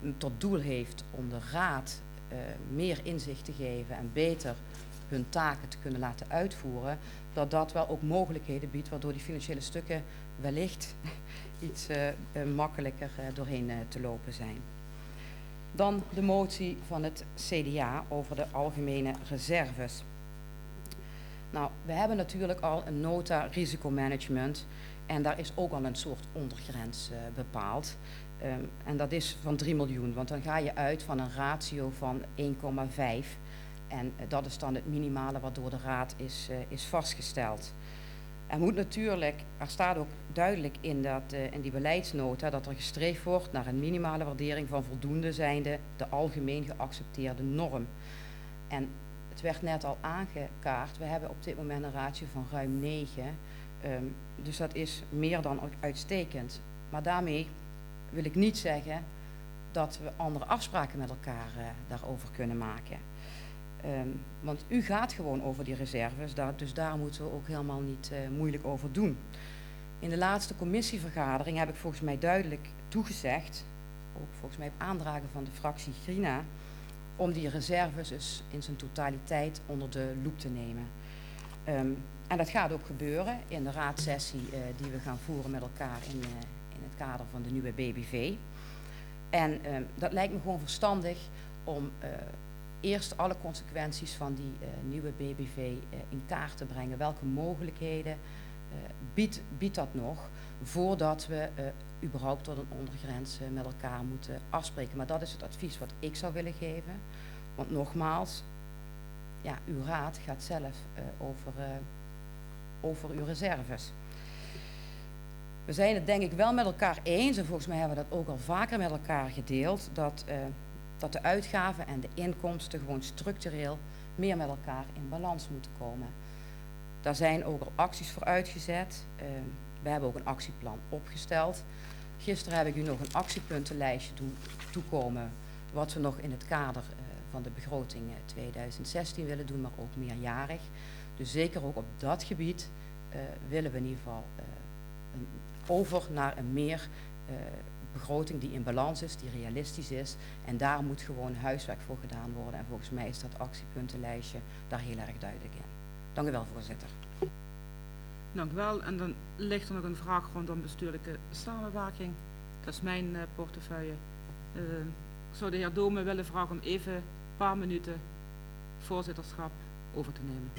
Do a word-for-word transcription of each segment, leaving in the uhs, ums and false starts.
tot doel heeft om de raad uh, meer inzicht te geven en beter hun taken te kunnen laten uitvoeren, dat dat wel ook mogelijkheden biedt waardoor die financiële stukken wellicht iets uh, uh, makkelijker uh, doorheen uh, te lopen zijn. Dan de motie van het C D A over de algemene reserves. Nou, we hebben natuurlijk al een nota risicomanagement en daar is ook al een soort ondergrens uh, bepaald. Um, en dat is van drie miljoen, want dan ga je uit van een ratio van één komma vijf. En uh, dat is dan het minimale wat door de raad is, uh, is vastgesteld. Er moet natuurlijk, er staat ook duidelijk in, dat, uh, in die beleidsnota dat er gestreefd wordt naar een minimale waardering van voldoende zijnde de algemeen geaccepteerde norm. En het werd net al aangekaart, we hebben op dit moment een ratio van ruim negen. Um, dus dat is meer dan uitstekend. Maar daarmee wil ik niet zeggen dat we andere afspraken met elkaar uh, daarover kunnen maken. Um, want u gaat gewoon over die reserves, daar, dus daar moeten we ook helemaal niet uh, moeilijk over doen. In de laatste commissievergadering heb ik volgens mij duidelijk toegezegd, ook volgens mij op aandragen van de fractie Grina, om die reserves dus in zijn totaliteit onder de loep te nemen. Um, en dat gaat ook gebeuren in de raadsessie uh, die we gaan voeren met elkaar in, uh, in het kader van de nieuwe B B V. En um, dat lijkt me gewoon verstandig om uh, eerst alle consequenties van die uh, nieuwe B B V uh, in kaart te brengen. Welke mogelijkheden uh, biedt, biedt dat nog voordat we uh, überhaupt tot een ondergrens uh, met elkaar moeten afspreken. Maar dat is het advies wat ik zou willen geven. Want nogmaals, ja, uw raad gaat zelf uh, over, uh, over uw reserves. We zijn het denk ik wel met elkaar eens, en volgens mij hebben we dat ook al vaker met elkaar gedeeld, dat, uh, dat de uitgaven en de inkomsten gewoon structureel meer met elkaar in balans moeten komen. Daar zijn ook al acties voor uitgezet. Uh, we hebben ook een actieplan opgesteld. Gisteren heb ik u nog een actiepuntenlijstje toe, toekomen, wat we nog in het kader uh, van de begroting uh, tweeduizend zestien willen doen, maar ook meerjarig. Dus zeker ook op dat gebied uh, willen we in ieder geval uh, een, over naar een meer uh, begroting die in balans is, die realistisch is. En daar moet gewoon huiswerk voor gedaan worden. En volgens mij is dat actiepuntenlijstje daar heel erg duidelijk in. Dank u wel, voorzitter. Dank u wel. En dan ligt er nog een vraag rondom bestuurlijke samenwerking. Dat is mijn uh, portefeuille. Uh, ik zou de heer Dome willen vragen om even een paar minuten voorzitterschap over te nemen.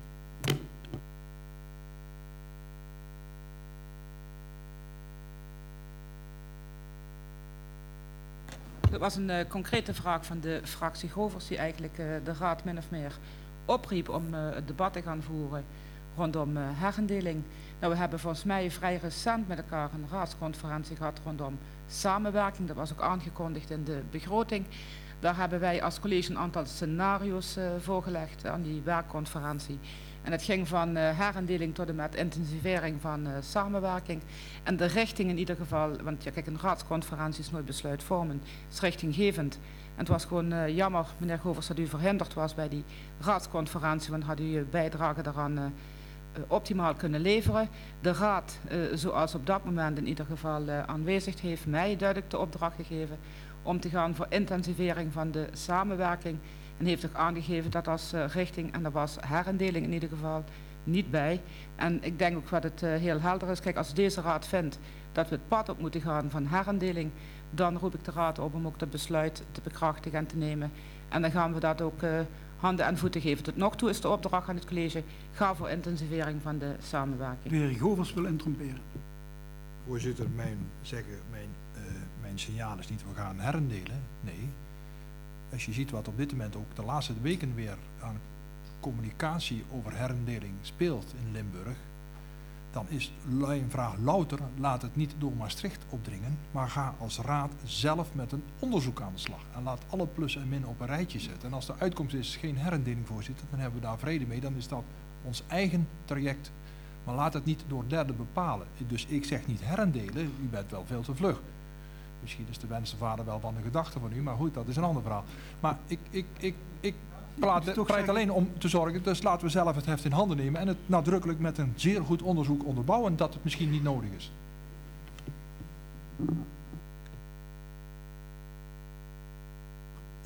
Dat was een uh, concrete vraag van de fractie Govers, die eigenlijk uh, de raad min of meer opriep om uh, het debat te gaan voeren rondom uh, herindeling. Nou, we hebben volgens mij vrij recent met elkaar een raadsconferentie gehad rondom samenwerking. Dat was ook aangekondigd in de begroting. Daar hebben wij als college een aantal scenario's uh, voorgelegd aan die werkconferentie. En het ging van uh, herindeling tot en met intensivering van uh, samenwerking. En de richting in ieder geval, want ja, kijk, een raadsconferentie is nooit besluitvormend, is richtinggevend. En het was gewoon uh, jammer, meneer Govers, dat u verhinderd was bij die raadsconferentie, want had u uw bijdrage daaraan uh, uh, optimaal kunnen leveren. De raad, uh, zoals op dat moment in ieder geval uh, aanwezig, heeft mij duidelijk de opdracht gegeven om te gaan voor intensivering van de samenwerking. En heeft ook aangegeven dat als uh, richting, en dat was herindeling in ieder geval, niet bij. En ik denk ook dat het uh, heel helder is. Kijk, als deze raad vindt dat we het pad op moeten gaan van herindeling, dan roep ik de raad op om ook dat besluit te bekrachtigen en te nemen. En dan gaan we dat ook uh, handen en voeten geven. Tot nog toe is de opdracht aan het college, ga voor intensivering van de samenwerking. De heer Govers wil interromperen. Voorzitter, mijn, zeggen, mijn, uh, mijn signaal is niet we gaan herendelen. Nee. Als je ziet wat op dit moment ook de laatste weken weer aan communicatie over herendeling speelt in Limburg, dan is een vraag louter, laat het niet door Maastricht opdringen, maar ga als raad zelf met een onderzoek aan de slag. En laat alle plus en min op een rijtje zetten. En als de uitkomst is geen herendeling, voorzitter, dan hebben we daar vrede mee. Dan is dat ons eigen traject. Maar laat het niet door derden bepalen. Dus ik zeg niet herendelen, u bent wel veel te vlug. Misschien is de wensenvader wel van de gedachte van u, maar goed, dat is een ander verhaal. Maar ik, ik, ik, ik pleit, pleit alleen om te zorgen, dus laten we zelf het heft in handen nemen en het nadrukkelijk met een zeer goed onderzoek onderbouwen dat het misschien niet nodig is.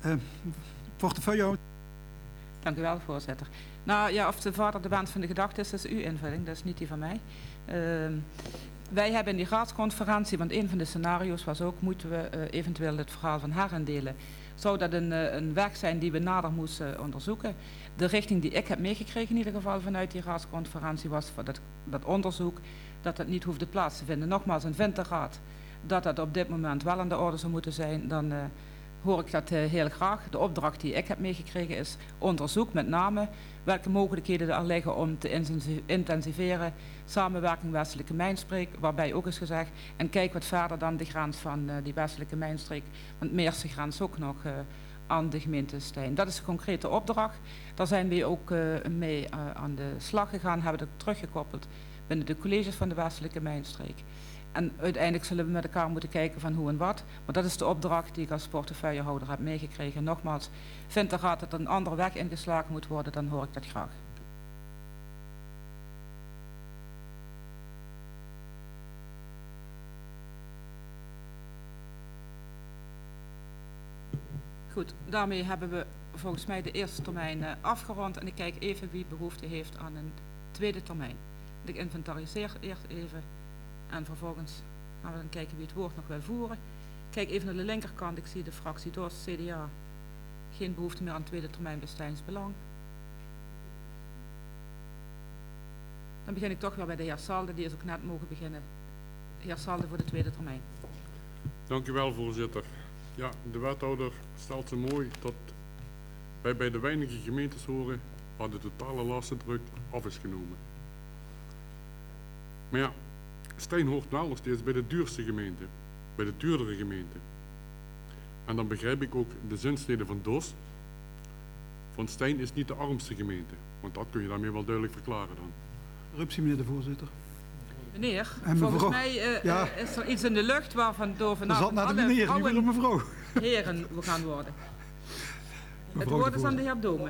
Uh, portefeuille. Dank u wel, voorzitter. Nou ja, of de vader de wens van de gedachte is, dat is uw invulling, dat is niet die van mij. Uh, wij hebben in die raadsconferentie, want een van de scenario's was ook, moeten we uh, eventueel het verhaal van herindelen. Zou dat een, uh, een weg zijn die we nader moesten onderzoeken? De richting die ik heb meegekregen in ieder geval vanuit die raadsconferentie was voor dat, dat onderzoek, dat het niet hoefde plaats te vinden. Nogmaals, en vindt de raad dat dat op dit moment wel aan de orde zou moeten zijn, dan uh, hoor ik dat uh, heel graag. De opdracht die ik heb meegekregen is onderzoek met name welke mogelijkheden er liggen om te intensiveren, samenwerking westelijke mijnstreek, waarbij ook is gezegd, en kijk wat verder dan de grens van uh, die westelijke mijnstreek, want Meerse grens ook nog uh, aan de gemeente Stein. Dat is de concrete opdracht. Daar zijn we ook uh, mee uh, aan de slag gegaan, hebben dat teruggekoppeld binnen de colleges van de westelijke mijnstreek. En uiteindelijk zullen we met elkaar moeten kijken van hoe en wat. Maar dat is de opdracht die ik als portefeuillehouder heb meegekregen. Nogmaals, vindt de raad dat er een andere weg ingeslagen moet worden, dan hoor ik dat graag. Goed, daarmee hebben we volgens mij de eerste termijn uh, afgerond. En ik kijk even wie behoefte heeft aan een tweede termijn. Ik inventariseer eerst even en vervolgens gaan we dan kijken wie het woord nog wil voeren. Kijk even naar de linkerkant, ik zie de fractie D O S, C D A. Geen behoefte meer aan tweede termijn bij Steins Belang. Dan begin ik toch weer bij de heer Salde, die is ook net mogen beginnen. De heer Salde voor de tweede termijn. Dank u wel, voorzitter. Ja, de wethouder stelt zo mooi dat wij bij de weinige gemeentes horen waar de totale lastendruk af is genomen. Maar ja, Stein hoort wel nog steeds bij de duurste gemeente, bij de duurdere gemeente. En dan begrijp ik ook de zinsnede van D O S. Van Stein is niet de armste gemeente, want dat kun je daarmee wel duidelijk verklaren dan. Rupsie, meneer de voorzitter. Meneer, en volgens mij uh, ja. uh, is er iets in de lucht waarvan door vanavond alle meneer, vrouwen mevrouw. heren gaan worden. Mevrouw het woord is aan de heer Dome.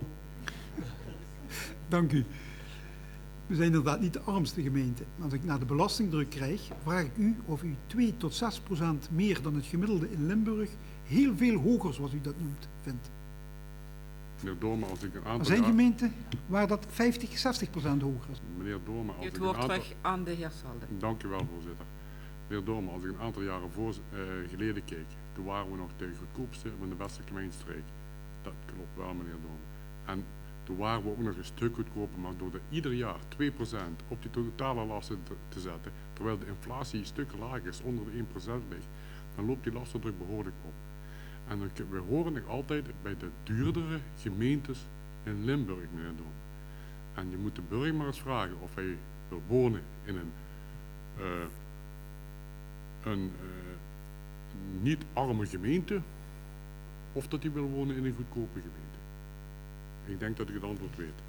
Dank u. We zijn inderdaad niet de armste gemeente. Maar als ik naar de belastingdruk krijg, vraag ik u of u twee tot zes procent meer dan het gemiddelde in Limburg heel veel hoger, zoals u dat noemt, vindt. Meneer Dome, als ik een aantal Er zijn jaar... gemeenten waar dat vijftig, zestig procent hoger is. Meneer Dome, als het ik woord een aantal... terug aan de heer Salde. Dank u wel, voorzitter. Meneer Dome, als ik een aantal jaren voor, uh, geleden keek, toen waren we nog de goedkoopste van de westelijke mijnstreek. Dat klopt wel, meneer Dome. En toen waren we ook nog een stuk goedkoper, maar door er ieder jaar twee procent op die totale lasten te, te zetten, terwijl de inflatie stukken lager is, onder de één procent ligt, dan loopt die lastendruk behoorlijk op. En dan, we horen nog altijd bij de duurdere gemeentes in Limburg, meneer Dome. En je moet de burger maar eens vragen of hij wil wonen in een, uh, een uh, niet arme gemeente, of dat hij wil wonen in een goedkope gemeente. Ik denk dat ik het antwoord weet.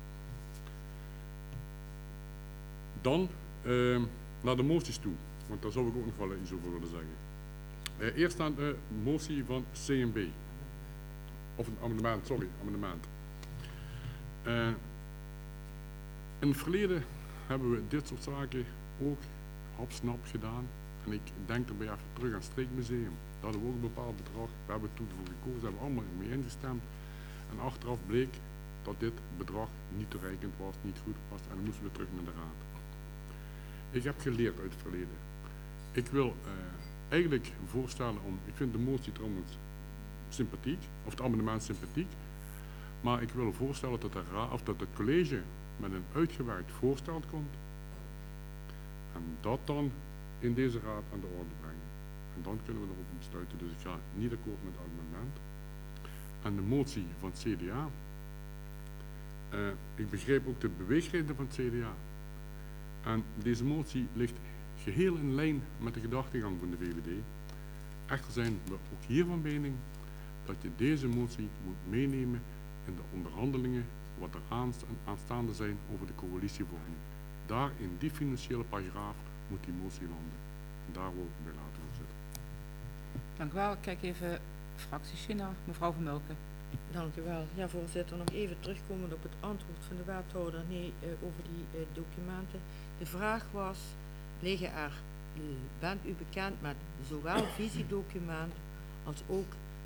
Dan uh, naar de moties toe, want daar zou ik ook nog wel iets over willen zeggen. Uh, eerst aan de motie van C N B. Of een amendement, sorry, amendement. Uh, in het verleden hebben we dit soort zaken ook hapsnap gedaan. En ik denk daarbij even terug aan het Streekmuseum. Daar hadden we ook een bepaald bedrag. We hebben toen voor gekozen, hebben we allemaal mee ingestemd. En achteraf bleek dat dit bedrag niet toereikend was, niet goed was. En dan moesten we terug naar de raad. Ik heb geleerd uit het verleden. Ik wil uh, eigenlijk voorstellen om, ik vind de motie trouwens sympathiek, of het amendement sympathiek. Maar ik wil voorstellen dat, de raad, of dat het college met een uitgewerkt voorstel komt. En dat dan in deze raad aan de orde brengen. En dan kunnen we erop besluiten. Dus ik ga niet akkoord met het amendement. En de motie van het C D A. Uh, ik begreep ook de beweegreden van het C D A. En deze motie ligt geheel in lijn met de gedachtegang van de V V D. Echter zijn we ook hier van mening dat je deze motie moet meenemen in de onderhandelingen wat er aanstaande zijn over de coalitievorming. Daar in die financiële paragraaf moet die motie landen. En daar wil ik bij laten zitten. Dank u wel. Kijk even fractie China, mevrouw Vermulken. Dank u wel. Ja, voorzitter, nog even terugkomend op het antwoord van de wethouder nee, uh, over die uh, documenten. De vraag was, liggen er, uh, bent u bekend met zowel visiedocument als ook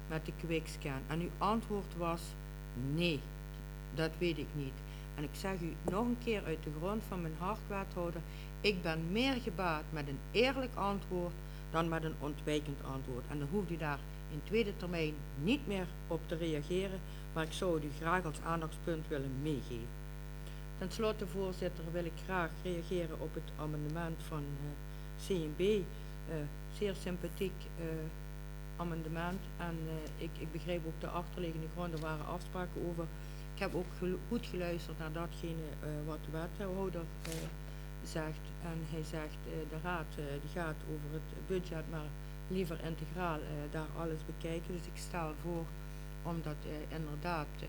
met de quickscan. En uw antwoord was nee, dat weet ik niet. En ik zeg u nog een keer uit de grond van mijn hart, wethouder, ik ben meer gebaat met een eerlijk antwoord dan met een ontwijkend antwoord. En dan hoeft u daar in tweede termijn niet meer op te reageren, maar ik zou het u graag als aandachtspunt willen meegeven. Ten slotte, voorzitter, wil ik graag reageren op het amendement van uh, C N B. Uh, zeer sympathiek uh, amendement en uh, ik, ik begreep ook de achterliggende gronden, er waren afspraken over. Ik heb ook gelu goed geluisterd naar datgene uh, wat de wethouder uh, zegt. En hij zegt, uh, de raad uh, die gaat over het budget, maar liever integraal uh, daar alles bekijken. Dus ik stel voor om dat uh, inderdaad uh,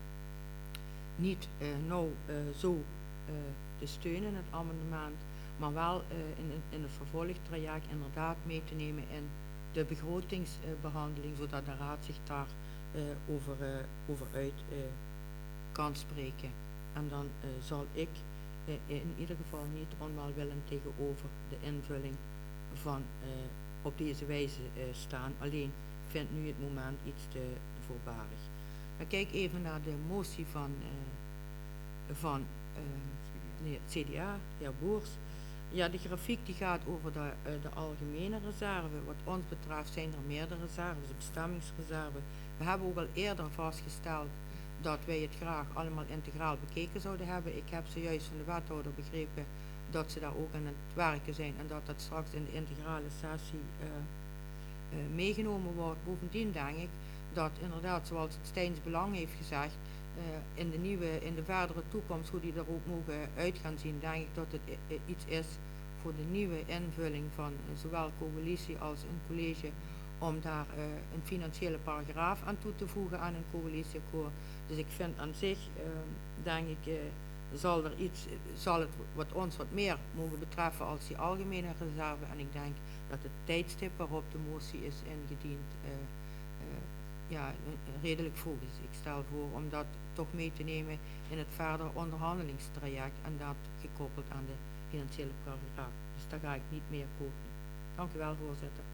niet uh, nou uh, zo uh, te steunen, het amendement, maar wel uh, in, in het vervolgtraject inderdaad mee te nemen in de begrotingsbehandeling, uh, zodat de raad zich daar uh, over, uh, over uit uh, kan spreken. En dan uh, zal ik uh, in ieder geval niet onwelwillend tegenover de invulling van uh, op deze wijze uh, staan. Alleen vind nu het moment iets te, te voorbarig. Dan kijk even naar de motie van, uh, van uh, nee, het C D A, de heer Boers. Ja, de grafiek die gaat over de, uh, de algemene reserve. Wat ons betreft zijn er meerdere reserves, de bestemmingsreserve. We hebben ook al eerder vastgesteld dat wij het graag allemaal integraal bekeken zouden hebben. Ik heb zojuist van de wethouder begrepen dat ze daar ook aan het werken zijn en dat dat straks in de integrale sessie uh, uh, meegenomen wordt. Bovendien denk ik dat inderdaad, zoals het Steins Belang heeft gezegd, uh, in de nieuwe, in de verdere toekomst, hoe die er ook mogen uit gaan zien, denk ik dat het uh, iets is voor de nieuwe invulling van uh, zowel coalitie als een college, om daar uh, een financiële paragraaf aan toe te voegen aan een coalitieakkoord. Dus ik vind aan zich, uh, denk ik, uh, zal er iets, zal het wat ons wat meer mogen betreffen als die algemene reserve. En ik denk dat het tijdstip waarop de motie is ingediend, uh, uh, ja, redelijk vroeg is. Ik stel voor om dat toch mee te nemen in het verder onderhandelingstraject en dat gekoppeld aan de financiële paragraaf. Dus daar ga ik niet meer kopen. Dank u wel, voorzitter.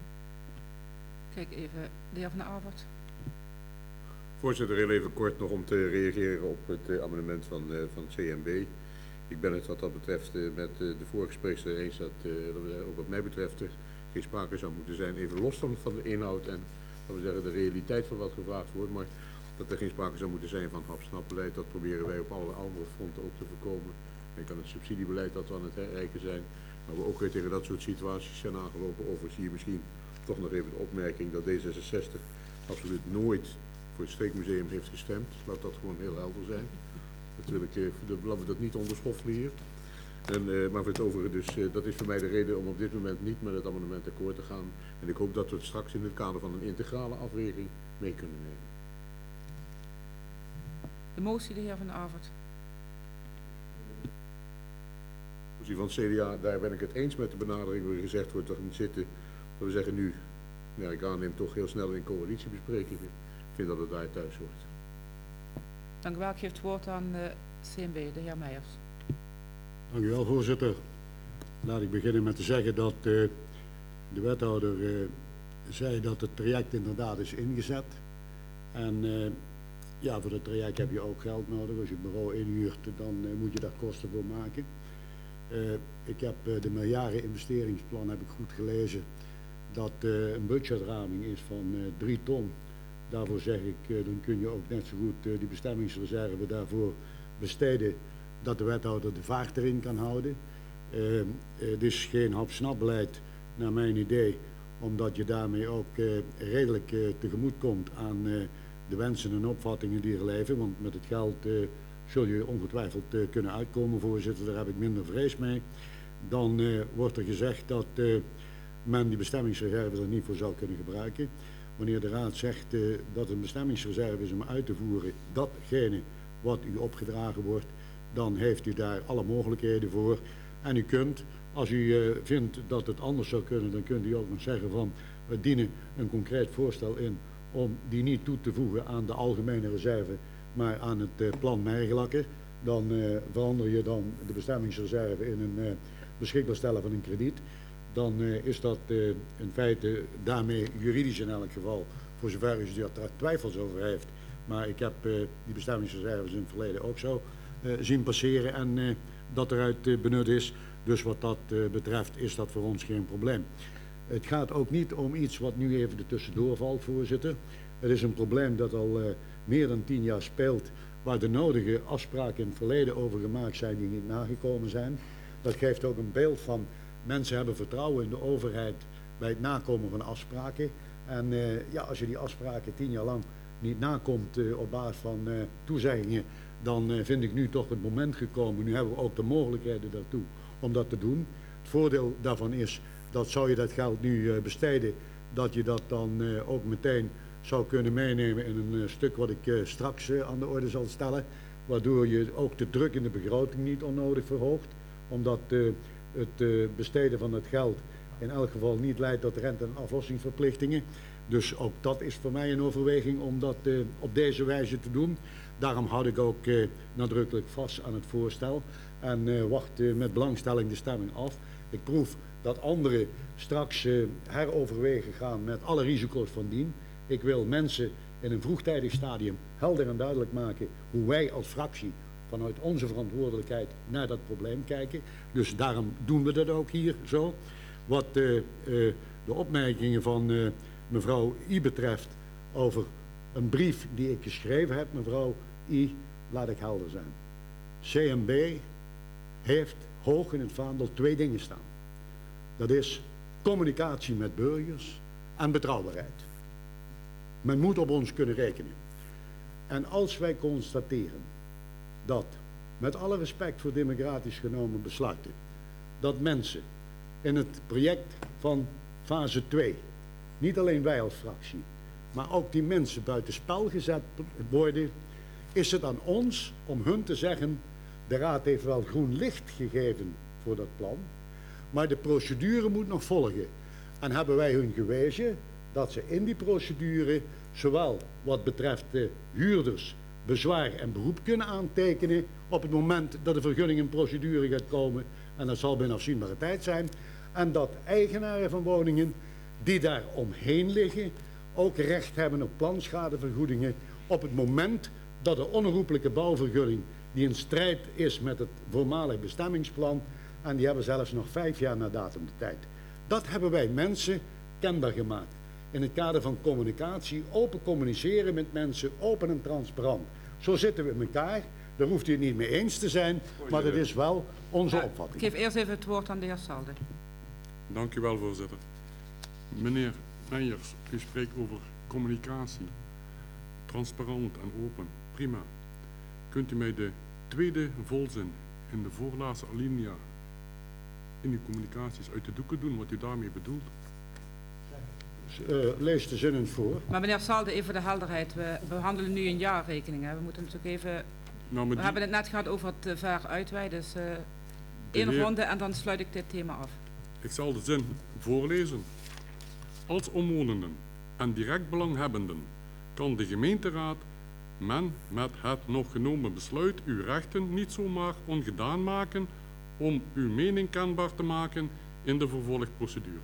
Kijk even, de heer Van Avert. Voorzitter, heel even kort nog om te reageren op het uh, amendement van, uh, van C N B. Ik ben het wat dat betreft uh, met uh, de vorige spreekster eens dat uh, ook wat mij betreft er geen sprake zou moeten zijn, even los van, van de inhoud en dat we zeggen, de realiteit van wat gevraagd wordt, maar dat er geen sprake zou moeten zijn van hap-snap-beleid. Dat proberen wij op alle andere fronten ook te voorkomen. Denk aan het subsidiebeleid dat we aan het herrijken zijn, maar we ook weer tegen dat soort situaties zijn aangelopen. Overigens hier misschien toch nog even de opmerking dat D zesenzestig absoluut nooit voor het Streekmuseum heeft gestemd. Laat dat gewoon heel helder zijn. Dat wil ik, uh, laten we dat niet onderschoffelen hier. En, uh, maar voor het overige, dus, uh, dat is voor mij de reden om op dit moment niet met het amendement akkoord te gaan. En ik hoop dat we het straks in het kader van een integrale afweging mee kunnen nemen. De motie, de heer Van Avert. De motie van het C D A, daar ben ik het eens met de benadering waarin gezegd wordt dat we niet zitten. Dat we zeggen nu, ja, ik aanneem toch heel snel in coalitiebesprekingen. Ik vind dat het daar thuis hoort. Dank u wel. Ik geef het woord aan uh, C N B, de heer Meijers. Dank u wel, voorzitter. Laat ik beginnen met te zeggen dat uh, de wethouder uh, zei dat het traject inderdaad is ingezet. En uh, ja, voor het traject heb je ook geld nodig. Als je het bureau inhuurt, dan uh, moet je daar kosten voor maken. Uh, ik heb uh, de miljarden investeringsplan heb ik goed gelezen. Dat uh, een budgetraming is van uh, drie ton. Daarvoor zeg ik, uh, dan kun je ook net zo goed uh, die bestemmingsreserve daarvoor besteden, dat de wethouder de vaart erin kan houden. Uh, uh, het is geen hap-snap-beleid naar mijn idee, omdat je daarmee ook uh, redelijk uh, tegemoet komt aan uh, de wensen en opvattingen die er leven. Want met het geld uh, zul je ongetwijfeld uh, kunnen uitkomen, voorzitter. Daar heb ik minder vrees mee. Dan uh, wordt er gezegd dat uh, men die bestemmingsreserve er niet voor zou kunnen gebruiken. Wanneer de raad zegt uh, dat een bestemmingsreserve is om uit te voeren datgene wat u opgedragen wordt, dan heeft u daar alle mogelijkheden voor. En u kunt, als u uh, vindt dat het anders zou kunnen, dan kunt u ook nog zeggen van we dienen een concreet voorstel in om die niet toe te voegen aan de algemene reserve, maar aan het uh, plan Mergelakker. Dan uh, verander je dan de bestemmingsreserve in een uh, beschikbaar stellen van een krediet. Dan uh, is dat uh, in feite daarmee juridisch in elk geval voor zover u daar twijfels over heeft. Maar ik heb uh, die bestemmingsreserves in het verleden ook zo uh, zien passeren en uh, dat eruit uh, benut is. Dus wat dat uh, betreft is dat voor ons geen probleem. Het gaat ook niet om iets wat nu even er tussendoor valt, voorzitter. Het is een probleem dat al uh, meer dan tien jaar speelt, waar de nodige afspraken in het verleden over gemaakt zijn die niet nagekomen zijn. Dat geeft ook een beeld van mensen hebben vertrouwen in de overheid bij het nakomen van afspraken. En uh, ja, als je die afspraken tien jaar lang niet nakomt uh, op basis van uh, toezeggingen, dan uh, vind ik nu toch het moment gekomen. Nu hebben we ook de mogelijkheden daartoe om dat te doen. Het voordeel daarvan is dat zou je dat geld nu uh, besteden, dat je dat dan uh, ook meteen zou kunnen meenemen in een uh, stuk wat ik uh, straks uh, aan de orde zal stellen. Waardoor je ook de druk in de begroting niet onnodig verhoogt. Omdat uh, het uh, besteden van het geld in elk geval niet leidt tot rente- en aflossingsverplichtingen. Dus ook dat is voor mij een overweging om dat uh, op deze wijze te doen. Daarom houd ik ook uh, nadrukkelijk vast aan het voorstel. En uh, wacht uh, met belangstelling de stemming af. Ik proef dat anderen straks uh, heroverwegen gaan met alle risico's van dien. Ik wil mensen in een vroegtijdig stadium helder en duidelijk maken hoe wij als fractie vanuit onze verantwoordelijkheid naar dat probleem kijken. Dus daarom doen we dat ook hier zo. Wat uh, uh, de opmerkingen van uh, mevrouw I betreft over een brief die ik geschreven heb, mevrouw I, laat ik helder zijn. C M B heeft hoog in het vaandel twee dingen staan. Dat is communicatie met burgers en betrouwbaarheid. Men moet op ons kunnen rekenen. En als wij constateren dat, met alle respect voor democratisch genomen besluiten, dat mensen in het project van fase twee, niet alleen wij als fractie, maar ook die mensen buitenspel gezet worden, is het aan ons om hun te zeggen, de Raad heeft wel groen licht gegeven voor dat plan, maar de procedure moet nog volgen. En hebben wij hun gewezen dat ze in die procedure, zowel wat betreft de huurders, bezwaar en beroep kunnen aantekenen op het moment dat de vergunning in procedure gaat komen, en dat zal binnen afzienbare tijd zijn, en dat eigenaren van woningen die daar omheen liggen ook recht hebben op planschadevergoedingen op het moment dat de onherroepelijke bouwvergunning die in strijd is met het voormalig bestemmingsplan, en die hebben zelfs nog vijf jaar na datum de tijd. Dat hebben wij mensen kenbaar gemaakt. In het kader van communicatie, open communiceren met mensen, open en transparant. Zo zitten we in elkaar. Daar hoeft u het niet mee eens te zijn, maar dat is wel onze Ja, opvatting. ik geef eerst even het woord aan de heer Salde. Dank u wel, voorzitter. Meneer Meijers, u spreekt over communicatie. Transparant en open. Prima. Kunt u mij de tweede volzin in de voorlaatste alinea in uw communicaties uit de doeken doen wat u daarmee bedoelt? Uh, lees de zinnen voor. Maar meneer Salde, even de helderheid. We behandelen nu een jaarrekening. Hè. We moeten natuurlijk even... Nou, We die, hebben het net gehad over het uh, ver uitweiden. Dus uh, één heer- ronde en dan sluit ik dit thema af. ik zal de zin voorlezen. Als omwonenden en direct belanghebbenden kan de gemeenteraad men met het nog genomen besluit uw rechten niet zomaar ongedaan maken om uw mening kenbaar te maken in de vervolgprocedure.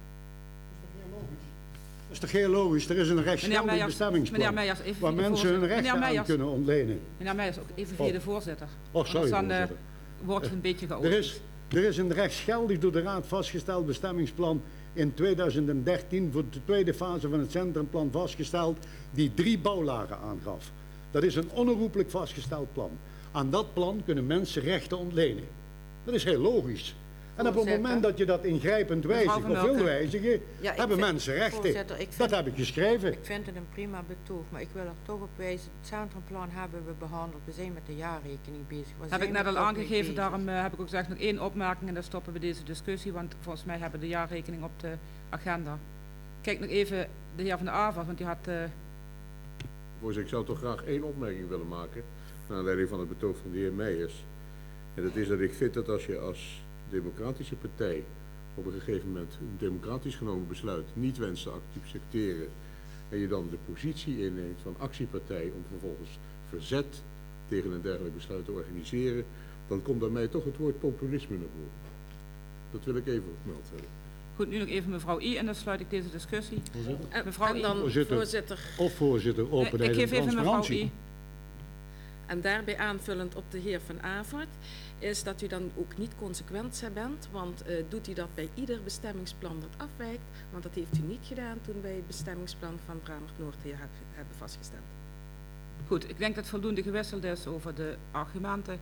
Dat is toch heel logisch? Er is een rechtsgeldig Meneer bestemmingsplan Meijers, even waar via de mensen hun voorzitter. rechten Meneer aan Meijers, kunnen ontlenen. meneer Meijers, ook even via Oh. de voorzitter. Oh, sorry, Anders dan uh, voorzitter. wordt het een beetje Er chaotisch. is, er is een rechtsgeldig door de Raad vastgesteld bestemmingsplan in tweeduizend dertien voor de tweede fase van het centrumplan vastgesteld, die drie bouwlagen aangaf. Dat is een onherroepelijk vastgesteld plan. Aan dat plan kunnen mensen rechten ontlenen. Dat is heel logisch. En op het Voorzitter. moment dat je dat ingrijpend Mevrouw wijzigt Van of wil Welken. wijzigen, Ja, ik hebben vind- mensen rechten. voorzitter, ik Dat vind- heb ik geschreven. Ik vind het een prima betoog, maar ik wil er toch op wijzen. Het centrumplan hebben we behandeld. We zijn met de jaarrekening bezig. Waar Heb zijn ik we net al toch mee aangegeven, bezig? daarom uh, heb ik ook gezegd nog één opmerking en dan stoppen we deze discussie, want volgens mij hebben we de jaarrekening op de agenda. Kijk nog even de heer Van der Avert, want die had... Uh, Voorzitter, ik zou toch graag één opmerking willen maken, naar aanleiding van het betoog van de heer Meijers. En dat is dat ik vind dat als je als democratische partij op een gegeven moment een democratisch genomen besluit niet wenst te accepteren en je dan de positie inneemt van actiepartij om vervolgens verzet tegen een dergelijk besluit te organiseren, dan komt bij mij toch het woord populisme naar voren. Dat wil ik even vermeld hebben. Goed, nu nog even mevrouw I en dan sluit ik deze discussie. Voorzitter. En, Mevrouw en I. dan Voorzitter. voorzitter. Of voorzitter, Nee, openheid ik en geef even mevrouw transparantie. I. En daarbij aanvullend op de heer Van Avert, is dat u dan ook niet consequent bent, want uh, doet u dat bij ieder bestemmingsplan dat afwijkt, want dat heeft u niet gedaan toen wij het bestemmingsplan van Bramert-Noord hier heb, hebben vastgesteld. Goed, ik denk dat voldoende gewisseld is over de argumenten.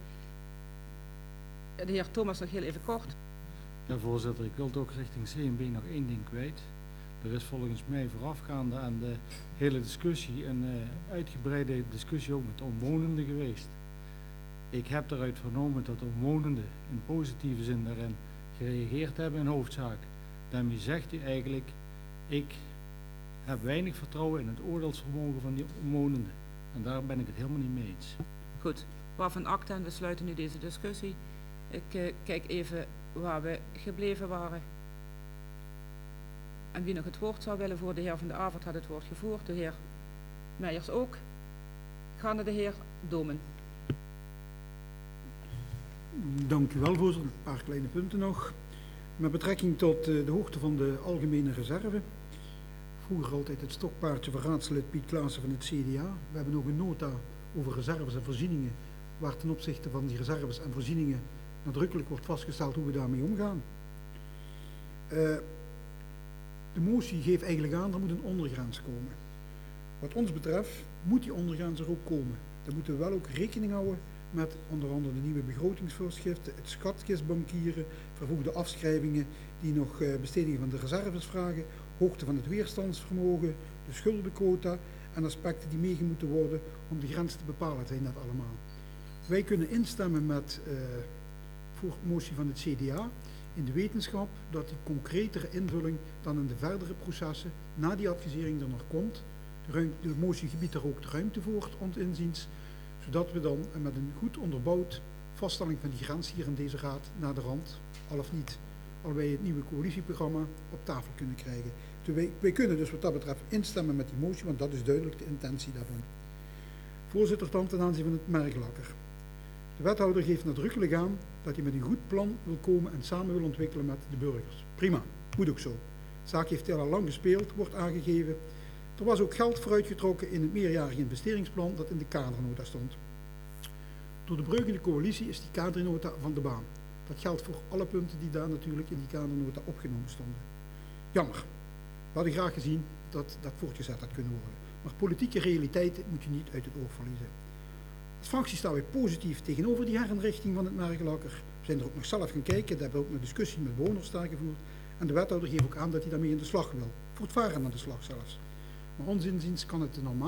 De heer Thomas nog heel even kort. Ja, voorzitter, ik wil ook richting C N B nog één ding kwijt. Er is volgens mij voorafgaande aan de hele discussie een uh, uitgebreide discussie ook met omwonenden geweest. Ik heb daaruit vernomen dat omwonenden in positieve zin daarin gereageerd hebben in hoofdzaak. Daarmee zegt u eigenlijk, ik heb weinig vertrouwen in het oordeelsvermogen van die omwonenden. En daar ben ik het helemaal niet mee eens. Goed, waarvan acta en we sluiten nu deze discussie. Ik uh, kijk even waar we gebleven waren. En wie nog het woord zou willen voor de heer Van de Avert had het woord gevoerd. De heer Meijers ook. Ik ga naar de heer Domen. Dank u wel, voorzitter. Een paar kleine punten nog. Met betrekking tot uh, de hoogte van de algemene reserve. Vroeger altijd het stokpaardje van raadslid Piet Klaassen van het C D A. We hebben nog een nota over reserves en voorzieningen, waar ten opzichte van die reserves en voorzieningen nadrukkelijk wordt vastgesteld hoe we daarmee omgaan. Uh, de motie geeft eigenlijk aan, er moet een ondergrens komen. Wat ons betreft moet die ondergrens er ook komen. Dan moeten we wel ook rekening houden met onder andere de nieuwe begrotingsvoorschriften, het schatkistbankieren, vervoegde afschrijvingen die nog uh, bestedingen van de reserves vragen, hoogte van het weerstandsvermogen, de schuldenquota en aspecten die meege moeten worden om de grens te bepalen. Dat zijn dat allemaal. Wij kunnen instemmen met uh, voor motie van het C D A in de wetenschap dat die concretere invulling dan in de verdere processen na die advisering er nog komt. De, ruimte, de motie gebiedt daar ook de ruimte voor, ons inziens, zodat we dan met een goed onderbouwd vaststelling van die grens hier in deze raad naar de rand, al of niet, al bij het nieuwe coalitieprogramma op tafel kunnen krijgen. Dus wij, wij kunnen dus wat dat betreft instemmen met die motie, want dat is duidelijk de intentie daarvan. Voorzitter, dan ten aanzien van het merklakker. De wethouder geeft nadrukkelijk aan dat hij met een goed plan wil komen en samen wil ontwikkelen met de burgers. Prima, moet ook zo. De zaak heeft al lang gespeeld, wordt aangegeven. Er was ook geld vooruitgetrokken in het meerjarig investeringsplan dat in de kadernota stond. Door de breukende coalitie is die kadernota van de baan. Dat geldt voor alle punten die daar natuurlijk in die kadernota opgenomen stonden. Jammer. We hadden graag gezien dat dat voortgezet had kunnen worden. Maar politieke realiteiten moet je niet uit het oog verliezen. Als fractie staan wij positief tegenover die herinrichting van het merklakker. We zijn er ook nog zelf gaan kijken, daar hebben we ook een discussie met bewoners daar gevoerd. En de wethouder geeft ook aan dat hij daarmee in de slag wil. Voortvarend aan de slag zelfs. Maar ons inziens kan het de normaal